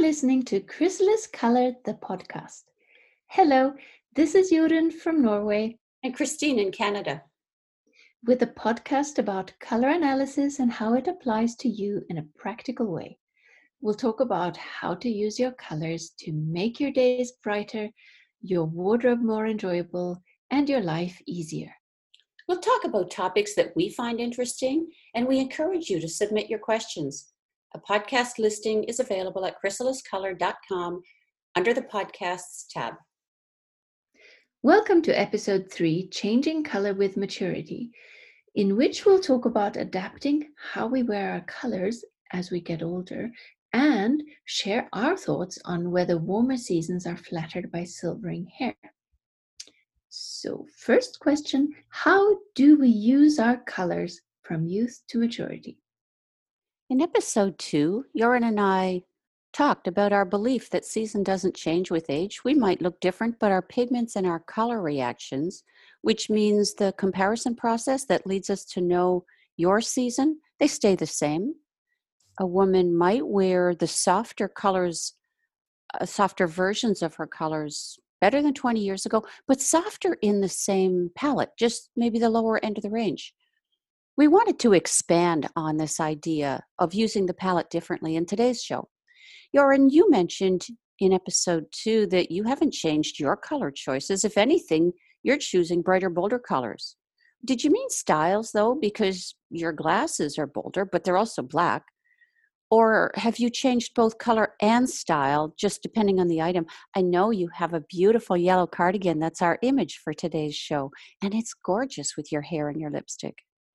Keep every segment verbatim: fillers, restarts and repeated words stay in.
listening to Chrysalis Color, the podcast. Hello, this is Jorunn from Norway. And Christine in Canada. With a podcast about color analysis and how it applies to you in a practical way. We'll talk about how to use your colors to make your days brighter, your wardrobe more enjoyable, and your life easier. We'll talk about topics that we find interesting, and we encourage you to submit your questions. A podcast listing is available at chrysalis color dot com under the Podcasts tab. Welcome to episode three, Changing Color with Maturity, in which we'll talk about adapting how we wear our colors as we get older and share our thoughts on whether warmer seasons are flattered by silvering hair. So, first question, how do we use our colors from youth to maturity? In episode two, Jorunn and I talked about our belief that season doesn't change with age. We might look different, but our pigments and our color reactions, which means the comparison process that leads us to know your season, they stay the same. A woman might wear the softer colors, uh, softer versions of her colors better than twenty years ago, but softer in the same palette, just maybe the lower end of the range. We wanted to expand on this idea of using the palette differently in today's show. Jorunn, you mentioned in episode two that you haven't changed your color choices. If anything, you're choosing brighter, bolder colors. Did you mean styles, though, because your glasses are bolder, but they're also black? Or have you changed both color and style, just depending on the item? I know you have a beautiful yellow cardigan. That's our image for today's show. And it's gorgeous with your hair and your lipstick.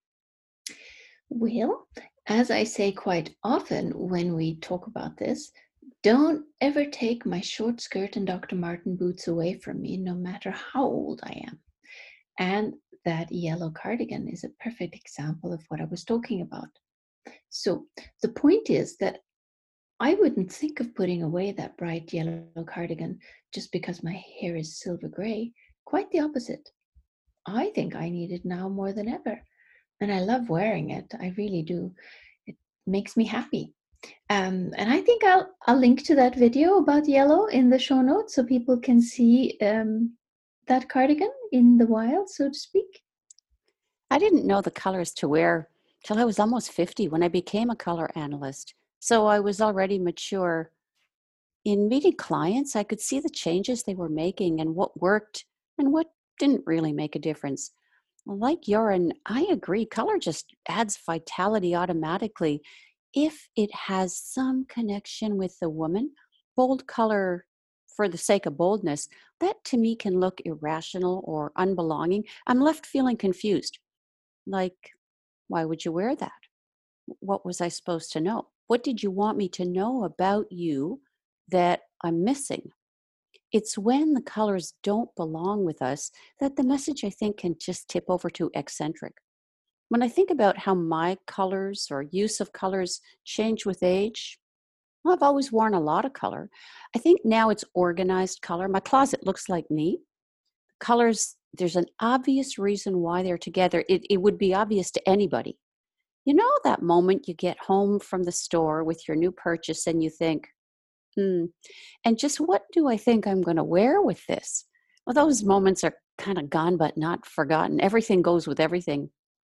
Well, as I say quite often when we talk about this, don't ever take my short skirt and Doctor Marten boots away from me, no matter how old I am. And that yellow cardigan is a perfect example of what I was talking about. So the point is that I wouldn't think of putting away that bright yellow cardigan just because my hair is silver gray. Quite the opposite. I think I need it now more than ever. And I love wearing it. I really do. It makes me happy. Um, and I think I'll, I'll link to that video about yellow in the show notes so people can see um, that cardigan in the wild, so to speak. I didn't know the colors to wear till I was almost fifty when I became a color analyst. So I was already mature. In meeting clients, I could see the changes they were making and what worked and what didn't really make a difference. Like Jorunn, I agree. Color just adds vitality automatically if it has some connection with the woman. Bold color for the sake of boldness, that to me can look irrational or unbelonging. I'm left feeling confused. Like, why would you wear that? What was I supposed to know? What did you want me to know about you that I'm missing? It's when the colors don't belong with us that the message, I think, can just tip over to eccentric. When I think about how my colors or use of colors change with age, well, I've always worn a lot of color. I think now it's organized color. My closet looks like me. Colors, there's an obvious reason why they're together. It, it would be obvious to anybody. You know that moment you get home from the store with your new purchase and you think, Hmm. And just what do I think I'm going to wear with this? Well, those moments are kind of gone, but not forgotten. Everything goes with everything.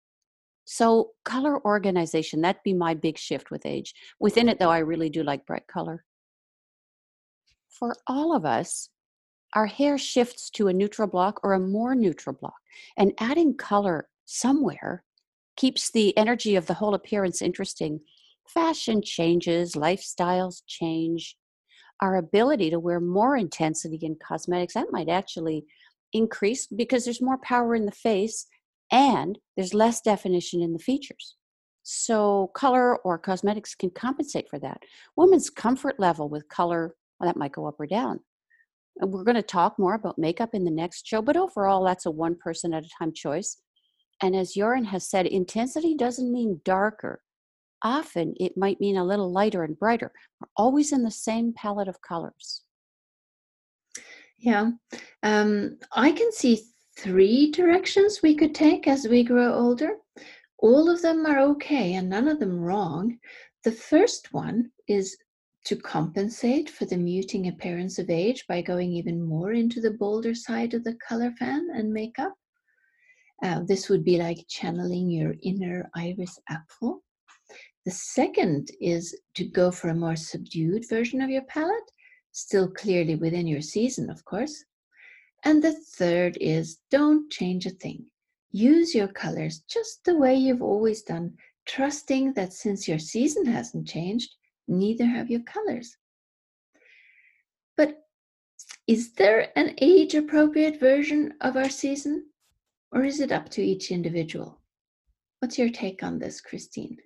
So color organization, that'd be my big shift with age. Within it, though, I really do like bright color. For all of us, our hair shifts to a neutral block or a more neutral block. And adding color somewhere keeps the energy of the whole appearance interesting. Fashion changes, lifestyles change. Our ability to wear more intensity in cosmetics, that might actually increase because there's more power in the face and there's less definition in the features. So color or cosmetics can compensate for that. Women's comfort level with color, well, that might go up or down. And we're going to talk more about makeup in the next show, but overall, that's a one person at a time choice. And as Jorunn has said, intensity doesn't mean darker. Often it might mean a little lighter and brighter. We're always in the same palette of colors. Yeah, um, I can see three directions we could take as we grow older. All of them are okay and none of them wrong. The first one is to compensate for the muting appearance of age by going even more into the bolder side of the color fan and makeup. Uh, this would be like channeling your inner Iris Apfel. The second is to go for a more subdued version of your palette, still clearly within your season, of course. And the third is don't change a thing. Use your colors just the way you've always done, trusting that since your season hasn't changed, neither have your colors. But is there an age-appropriate version of our season, or is it up to each individual? What's your take on this, Christine?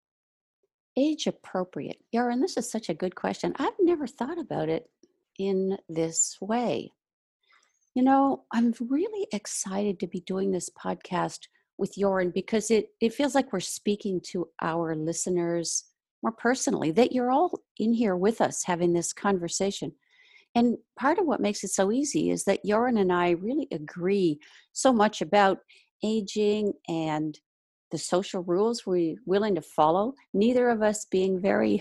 Age appropriate. Yaron, this is such a good question. I've never thought about it in this way. You know, I'm really excited to be doing this podcast with Yoren because it, it feels like we're speaking to our listeners more personally, that you're all in here with us having this conversation. And part of what makes it so easy is that Yoren and I really agree so much about aging and the social rules we're willing to follow. Neither of us being very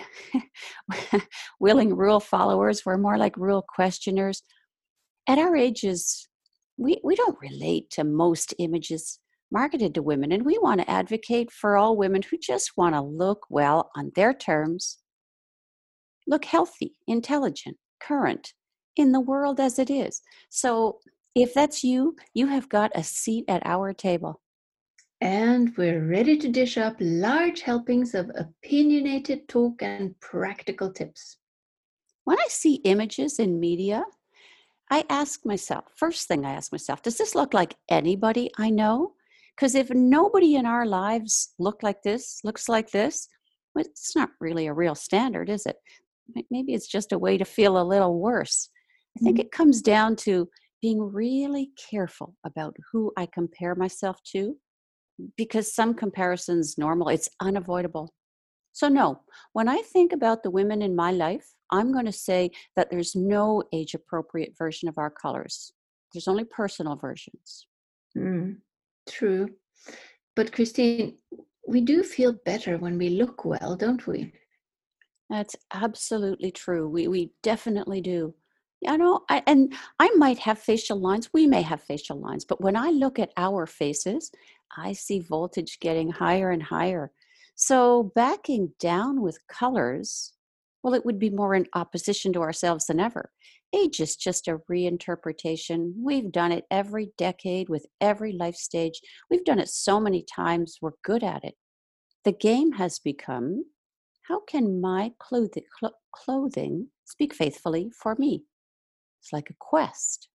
willing rule followers. We're more like rule questioners. At our ages, we, we don't relate to most images marketed to women, and we want to advocate for all women who just want to look well on their terms, look healthy, intelligent, current, in the world as it is. So if that's you, you have got a seat at our table. And we're ready to dish up large helpings of opinionated talk and practical tips. When I see images in media, I ask myself, first thing I ask myself, does this look like anybody I know? Because if nobody in our lives look like this, looks like this, well, it's not really a real standard, is it? Maybe it's just a way to feel a little worse. I think it comes down to being really careful about who I compare myself to, because some comparisons normal, it's unavoidable. So no, when I think about the women in my life, I'm going to say that there's no age-appropriate version of our colors. There's only personal versions. Mm, true. But Christine, we do feel better when we look well, don't we? That's absolutely true. We we definitely do. You know, I, and I might have facial lines. We may have facial lines, but when I look at our faces, I see voltage getting higher and higher. So backing down with colors, well, it would be more in opposition to ourselves than ever. Age is just a reinterpretation. We've done it every decade with every life stage. We've done it so many times. We're good at it. The game has become, how can my clothing, cl- clothing speak faithfully for me? It's like a quest.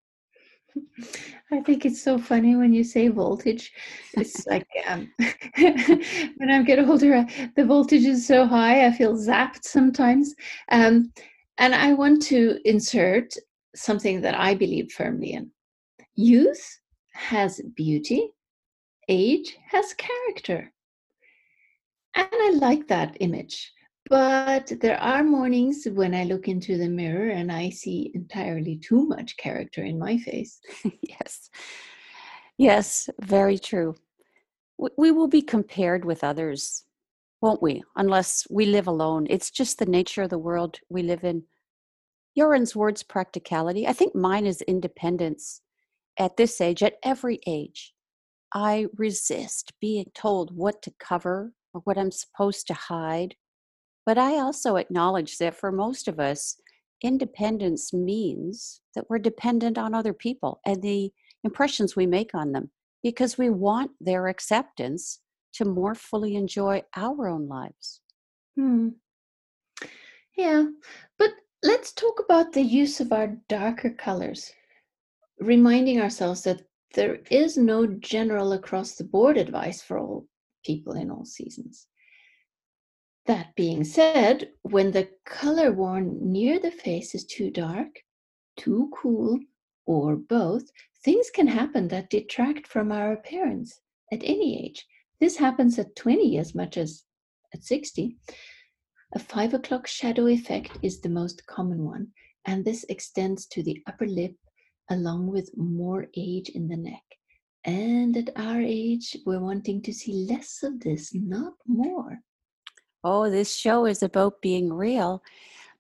I think it's so funny when you say voltage. It's like um, when I get older, uh, the voltage is so high, I feel zapped sometimes. Um, and I want to insert something that I believe firmly in. Youth has beauty, age has character. And I like that image. But there are mornings when I look into the mirror and I see entirely too much character in my face. Yes. Yes, very true. We, we will be compared with others, won't we? Unless we live alone. It's just the nature of the world we live in. Yoren's words practicality. I think mine is independence. At this age, at every age, I resist being told what to cover or what I'm supposed to hide. But I also acknowledge that for most of us, independence means that we're dependent on other people and the impressions we make on them because we want their acceptance to more fully enjoy our own lives. Hmm. Yeah, but let's talk about the use of our darker colors, reminding ourselves that there is no general across the board advice for all people in all seasons. That being said, when the color worn near the face is too dark, too cool, or both, things can happen that detract from our appearance at any age. This happens at twenty as much as at sixty. A five o'clock shadow effect is the most common one, and this extends to the upper lip along with more age in the neck. And at our age, we're wanting to see less of this, not more. Oh, this show is about being real.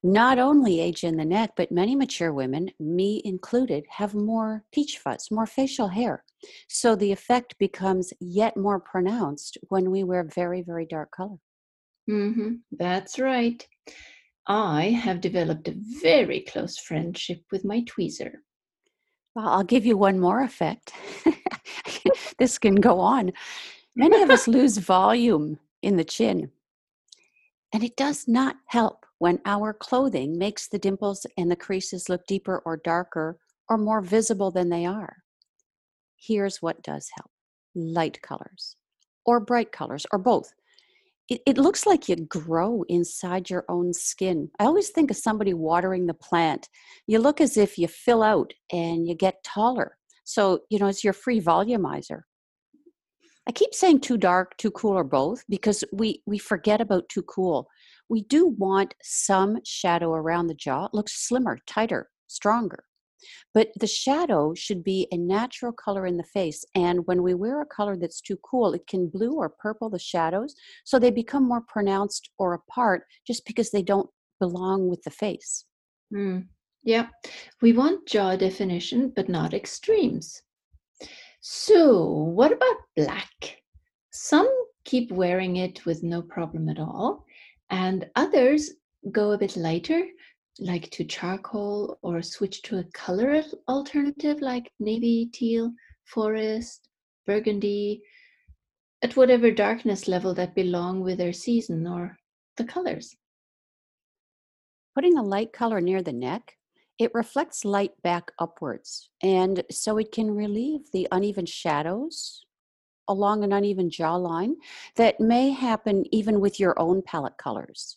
Not only age in the neck, but many mature women, me included, have more peach fuzz, more facial hair. So the effect becomes yet more pronounced when we wear very, very dark color. Mm-hmm. That's right. I have developed a very close friendship with my tweezer. Well, I'll give you one more effect. This can go on. Many of us lose volume in the chin, and it does not help when our clothing makes the dimples and the creases look deeper or darker or more visible than they are. Here's what does help: light colors or bright colors or both. It, it looks like you grow inside your own skin. I always think of somebody watering the plant. You look as if you fill out and you get taller. So, you know, it's your free volumizer. I keep saying too dark, too cool, or both because we, we forget about too cool. We do want some shadow around the jaw. It looks slimmer, tighter, stronger. But the shadow should be a natural color in the face. And when we wear a color that's too cool, it can blue or purple the shadows. So they become more pronounced or apart just because they don't belong with the face. Mm. Yeah, we want jaw definition, but not extremes. So, what about black? Some keep wearing it with no problem at all, and others go a bit lighter, like to charcoal, or switch to a color al- alternative like navy, teal, forest, burgundy, at whatever darkness level that belong with their season or the colors. Putting a light color near the neck, it reflects light back upwards. And so it can relieve the uneven shadows along an uneven jawline that may happen even with your own palette colors.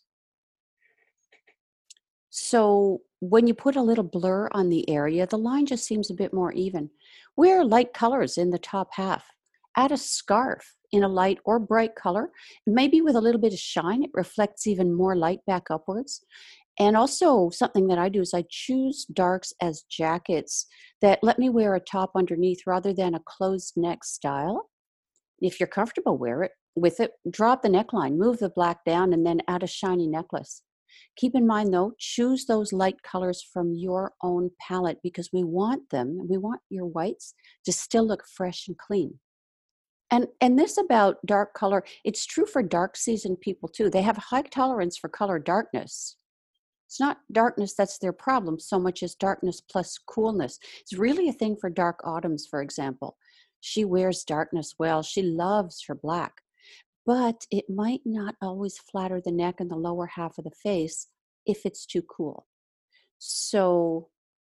So when you put a little blur on the area, the line just seems a bit more even. Wear light colors in the top half. Add a scarf in a light or bright color, maybe with a little bit of shine. It reflects even more light back upwards. And also, something that I do is I choose darks as jackets that let me wear a top underneath rather than a closed neck style. If you're comfortable wear it with it, drop the neckline, move the black down, and then add a shiny necklace. Keep in mind though, choose those light colors from your own palette because we want them, we want your whites to still look fresh and clean. And and this about dark color, it's true for dark season people too. They have high tolerance for color darkness. It's not darkness that's their problem so much as darkness plus coolness. It's really a thing for dark autumns, for example. She wears darkness well. She loves her black, but it might not always flatter the neck and the lower half of the face if it's too cool. So,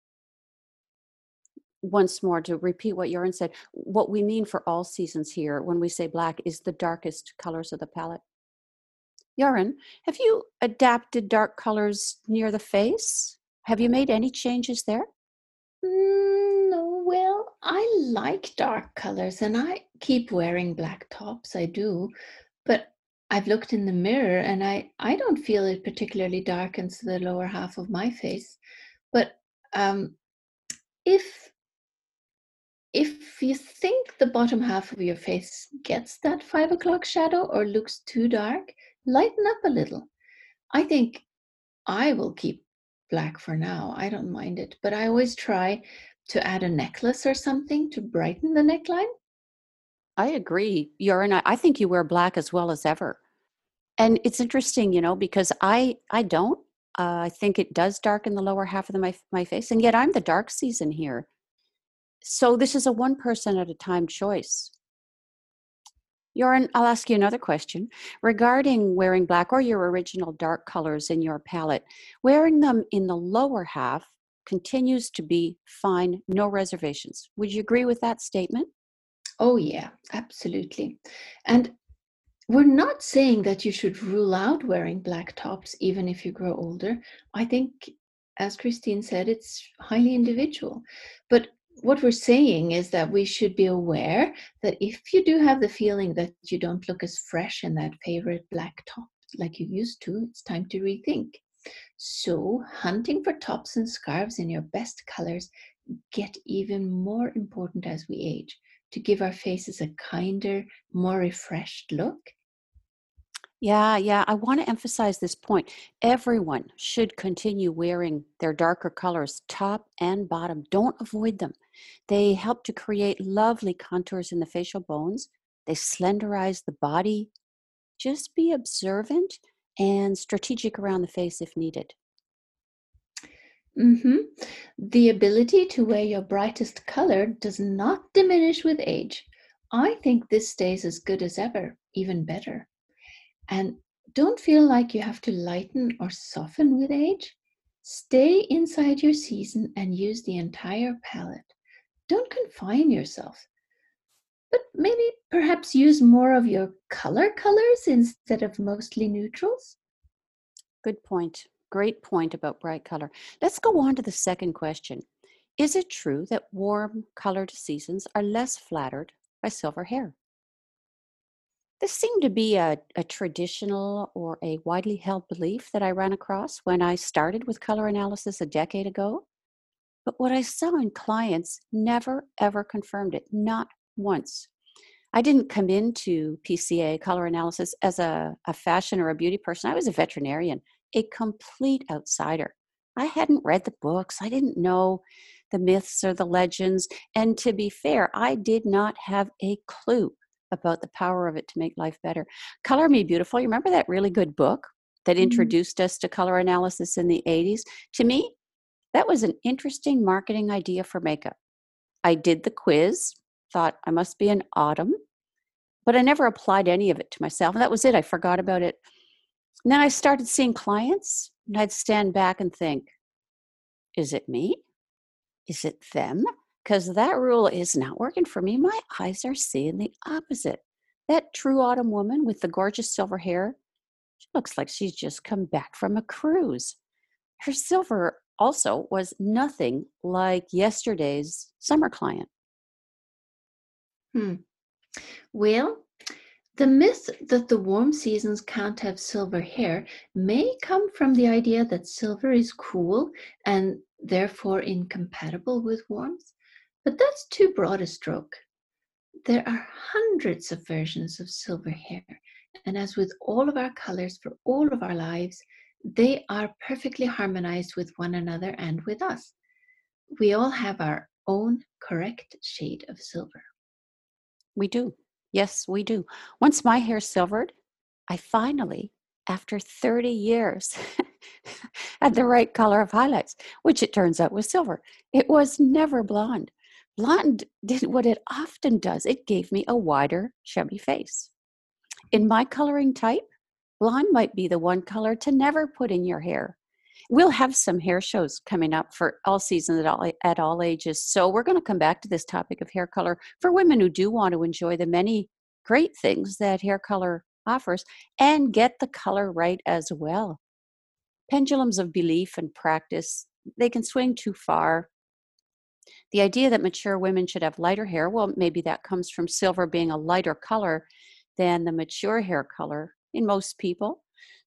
once more to repeat what Joran said, what we mean for all seasons here when we say black is the darkest colors of the palette. Joran, have you adapted dark colors near the face? Have you made any changes there? Mm, no, well, I like dark colors and I keep wearing black tops. I do. But I've looked in the mirror and I, I don't feel it particularly darkens the lower half of my face. But um, if if you think the bottom half of your face gets that five o'clock shadow or looks too dark, lighten up a little. I think I will keep black for now. I don't mind it. But I always try to add a necklace or something to brighten the neckline. I agree. Joran, I I think you wear black as well as ever. And it's interesting, you know, because I I don't. Uh, I think it does darken the lower half of the, my my face, and yet I'm the dark season here. So this is a one person at a time choice. Joran, I'll ask you another question regarding wearing black or your original dark colors in your palette. Wearing them in the lower half continues to be fine, no reservations. Would you agree with that statement? Oh, yeah, absolutely. And we're not saying that you should rule out wearing black tops even if you grow older. I think, as Christine said, it's highly individual. But what we're saying is that we should be aware that if you do have the feeling that you don't look as fresh in that favorite black top like you used to, it's time to rethink. So, hunting for tops and scarves in your best colors get even more important as we age to give our faces a kinder, more refreshed look. Yeah, yeah. I want to emphasize this point. Everyone should continue wearing their darker colors, top and bottom. Don't avoid them. They help to create lovely contours in the facial bones. They slenderize the body. Just be observant and strategic around the face if needed. hmm The ability to wear your brightest color does not diminish with age. I think this stays as good as ever, even better. And don't feel like you have to lighten or soften with age. Stay inside your season and use the entire palette. Don't confine yourself, but maybe perhaps use more of your color colors instead of mostly neutrals. Good point. Great point about bright color. Let's go on to the second question. Is it true that warm colored seasons are less flattered by silver hair? This seemed to be a, a traditional or a widely held belief that I ran across when I started with color analysis a decade ago. But what I saw in clients never ever confirmed it, not once. I didn't come into P C A color analysis as a, a fashion or a beauty person. I was a veterinarian, a complete outsider. I hadn't read the books, I didn't know the myths or the legends. And to be fair, I did not have a clue about the power of it to make life better. Color Me Beautiful, you remember that really good book that Mhm. introduced us to color analysis in the eighties? To me, that was an interesting marketing idea for makeup. I did the quiz, thought I must be an autumn, but I never applied any of it to myself. And that was it. I forgot about it. And then I started seeing clients, and I'd stand back and think, is it me? Is it them? Because that rule is not working for me. My eyes are seeing the opposite. That true autumn woman with the gorgeous silver hair, she looks like she's just come back from a cruise. Her silver also was nothing like yesterday's summer client. Hmm. Well, the myth that the warm seasons can't have silver hair may come from the idea that silver is cool and therefore incompatible with warmth, but that's too broad a stroke. There are hundreds of versions of silver hair, and as with all of our colors for all of our lives, they are perfectly harmonized with one another and with us. We all have our own correct shade of silver. We do. Yes, we do. Once my hair silvered, I finally, after thirty years, had the right color of highlights, which it turns out was silver. It was never blonde. Blonde did what it often does, it gave me a wider, chubby face. In my coloring type, blonde might be the one color to never put in your hair. We'll have some hair shows coming up for all seasons at all, at all ages. So we're going to come back to this topic of hair color for women who do want to enjoy the many great things that hair color offers and get the color right as well. Pendulums of belief and practice, they can swing too far. The idea that mature women should have lighter hair, well, maybe that comes from silver being a lighter color than the mature hair color in most people.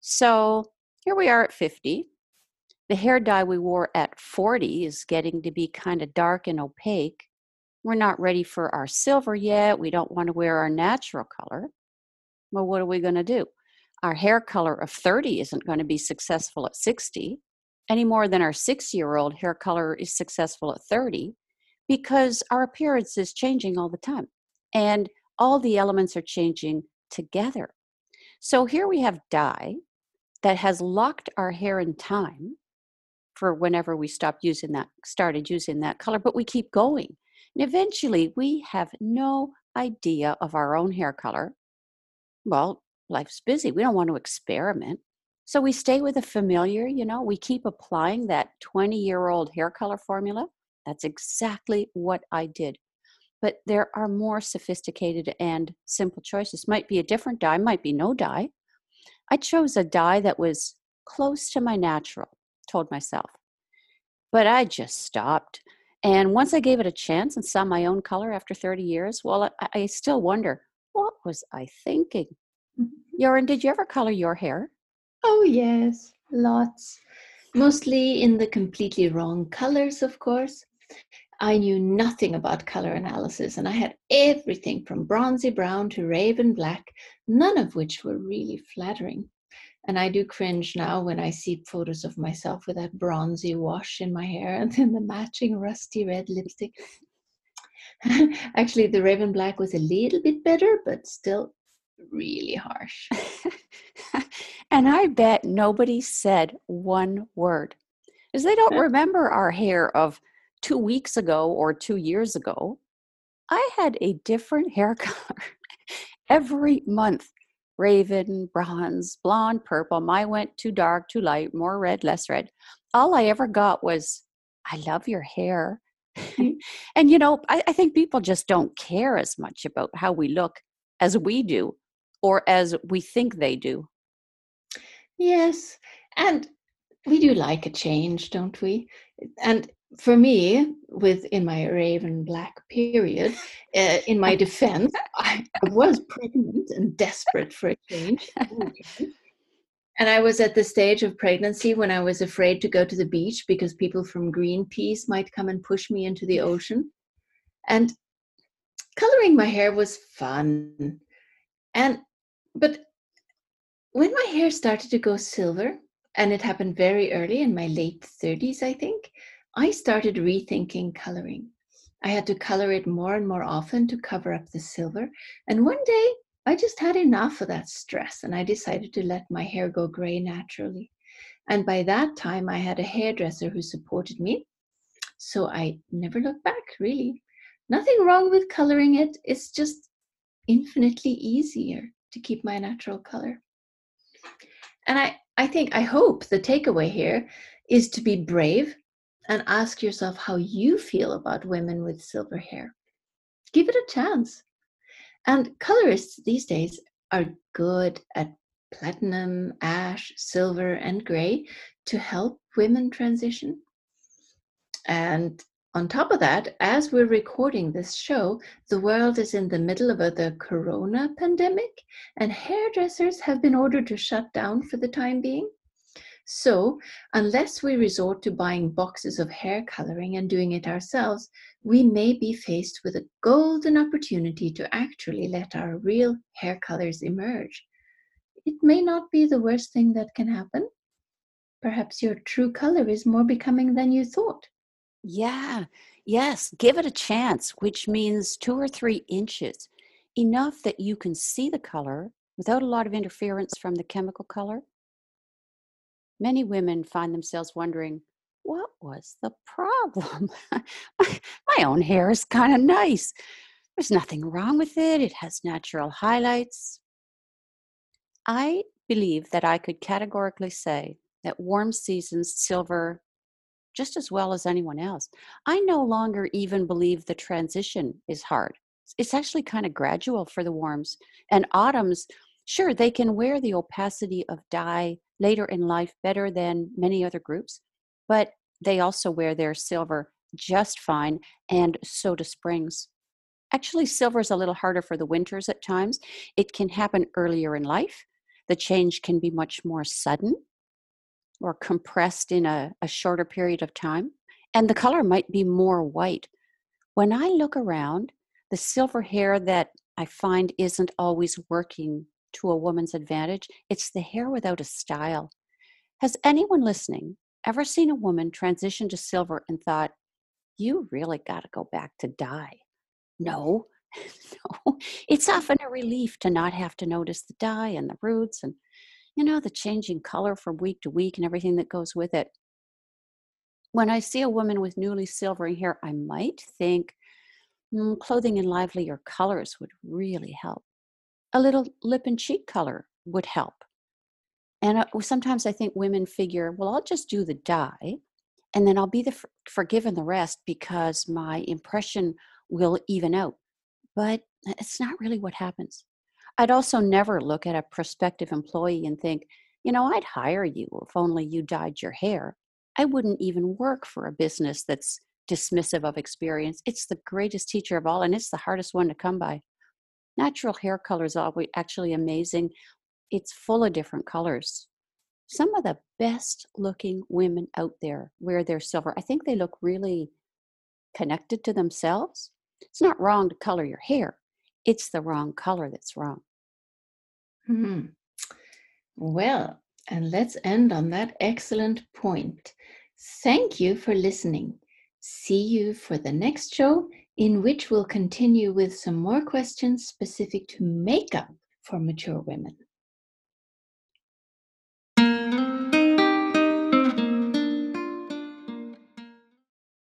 So here we are at fifty. The hair dye we wore at forty is getting to be kind of dark and opaque. We're not ready for our silver yet. We don't want to wear our natural color. Well, what are we going to do? Our hair color of thirty isn't going to be successful at sixty any more than our six year old hair color is successful at thirty because our appearance is changing all the time and all the elements are changing together. So here we have dye that has locked our hair in time for whenever we stopped using that, started using that color, but we keep going. And eventually we have no idea of our own hair color. Well, life's busy. We don't want to experiment. So we stay with a familiar, you know, we keep applying that twenty year old hair color formula. That's exactly what I did. But there are more sophisticated and simple choices. Might be a different dye, might be no dye. I chose a dye that was close to my natural, told myself. But I just stopped. And once I gave it a chance and saw my own color after thirty years, well, I, I still wonder, what was I thinking? Yorin, did you ever color your hair? Oh, yes, lots. Mostly in the completely wrong colors, of course. I knew nothing about color analysis, and I had everything from bronzy brown to raven black, none of which were really flattering. And I do cringe now when I see photos of myself with that bronzy wash in my hair and then the matching rusty red lipstick. Actually, the raven black was a little bit better, but still really harsh. And I bet nobody said one word, because they don't remember our hair of two weeks ago or two years ago. I had a different hair color every month. Raven, bronze, blonde, purple. Mine went too dark, too light, more red, less red. All I ever got was, I love your hair. And, you know, I, I think people just don't care as much about how we look as we do or as we think they do. Yes, and we do like a change, don't we? And for me, with in my raven black period, uh, in my defense, I, I was pregnant and desperate for a change. Okay. And I was at the stage of pregnancy when I was afraid to go to the beach because people from Greenpeace might come and push me into the ocean. And coloring my hair was fun. And but when my hair started to go silver, and it happened very early in my late thirties, I think, I started rethinking coloring. I had to color it more and more often to cover up the silver. And one day, I just had enough of that stress and I decided to let my hair go gray naturally. And by that time, I had a hairdresser who supported me. So I never looked back, really. Nothing wrong with coloring it. It's just infinitely easier to keep my natural color. And I, I think, I hope the takeaway here is to be brave and ask yourself how you feel about women with silver hair. Give it a chance. And colorists these days are good at platinum, ash, silver, and gray to help women transition. And on top of that, as we're recording this show, the world is in the middle of a, the corona pandemic, and hairdressers have been ordered to shut down for the time being. So, unless we resort to buying boxes of hair coloring and doing it ourselves, we may be faced with a golden opportunity to actually let our real hair colors emerge. It may not be the worst thing that can happen. Perhaps your true color is more becoming than you thought. Yeah, yes, give it a chance, which means two or three inches, enough that you can see the color without a lot of interference from the chemical color. Many women find themselves wondering, what was the problem? my, my own hair is kind of nice. There's nothing wrong with it. It has natural highlights. I believe that I could categorically say that warm seasons silver just as well as anyone else. I no longer even believe the transition is hard. It's actually kind of gradual for the warms. And autumns, sure, they can wear the opacity of dye later in life better than many other groups, but they also wear their silver just fine, and so do springs. Actually, silver is a little harder for the winters at times. It can happen earlier in life. The change can be much more sudden or compressed in a, a shorter period of time, and the color might be more white. When I look around, the silver hair that I find isn't always working to a woman's advantage, it's the hair without a style. Has anyone listening ever seen a woman transition to silver and thought, you really got to go back to dye? No, no. It's often a relief to not have to notice the dye and the roots and, you know, the changing color from week to week and everything that goes with it. When I see a woman with newly silvery hair, I might think mm, clothing in livelier colors would really help. A little lip and cheek color would help. And uh, sometimes I think women figure, well, I'll just do the dye and then I'll be the for- forgiven the rest because my impression will even out. But it's not really what happens. I'd also never look at a prospective employee and think, you know, I'd hire you if only you dyed your hair. I wouldn't even work for a business that's dismissive of experience. It's the greatest teacher of all, and it's the hardest one to come by. Natural hair color is always actually amazing. It's full of different colors. Some of the best looking women out there wear their silver. I think they look really connected to themselves. It's not wrong to color your hair. It's the wrong color that's wrong. Hmm. Well, and let's end on that excellent point. Thank you for listening. See you for the next show, in which we'll continue with some more questions specific to makeup for mature women.